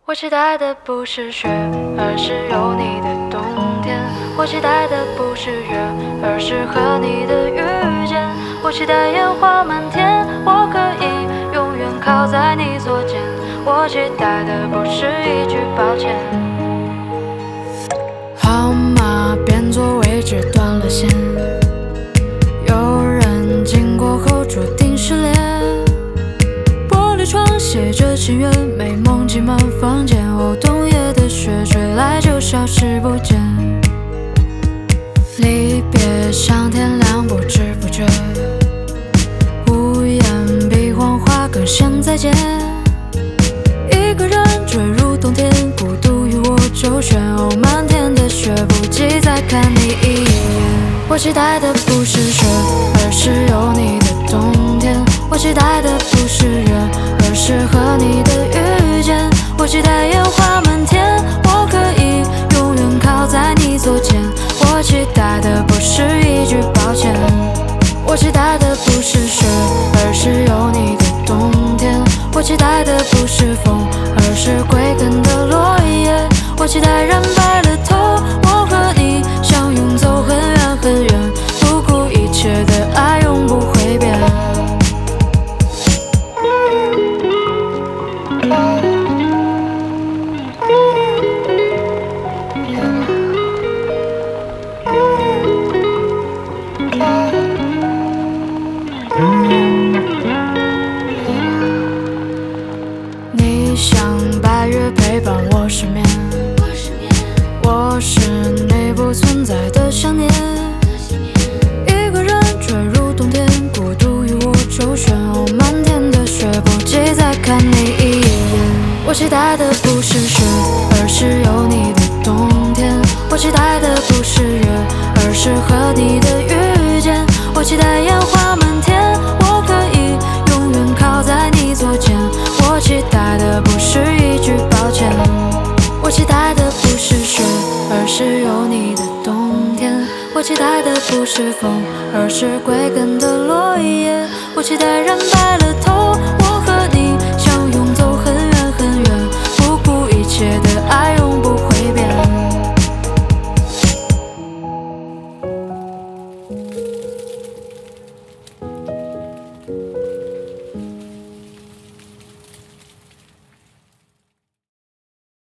我期待的不是雪，而是有你的冬天。我期待的不是月，而是和你的遇见。我期待烟花满天，我可以永远靠在你左肩。我期待的不是一句抱歉。号码变作位置断了线，有人经过后注定失联。玻璃窗写着情缘，美梦挤满房间。哦，冬夜的雪吹来就消失不见。离别像天亮，不知不觉，屋檐比黄花更像再见。一个人坠入冬天，孤独与我周旋。哦，漫天的雪，不及再看你一眼。我期待的不是雪，而是有你的冬天。我期待的不是月，而是和你的遇见。我期待烟花满天，我可以永远靠在你左肩。我期待的不是一句抱歉。我期待的不是雪，而是有你的冬天。我期待的不是风，而是归根的落叶。我期待染白了头，我和你相拥走很远很远，不顾一切的爱永不会变。你像白月陪伴我失眠，我是你不存在的想念。一个人坠入冬天，孤独与我周旋。哦，漫天的雪，不及再看你一眼。我期待的不是雪，而是有你的冬天。我期待的不是月，而是和你的遇见。我期待烟花满天，我可以永远靠在你左肩。我期待的不是一句抱歉。我期待的不是雪，而是有你的冬天。我期待的不是风，而是归根的落叶。我期待染白了头，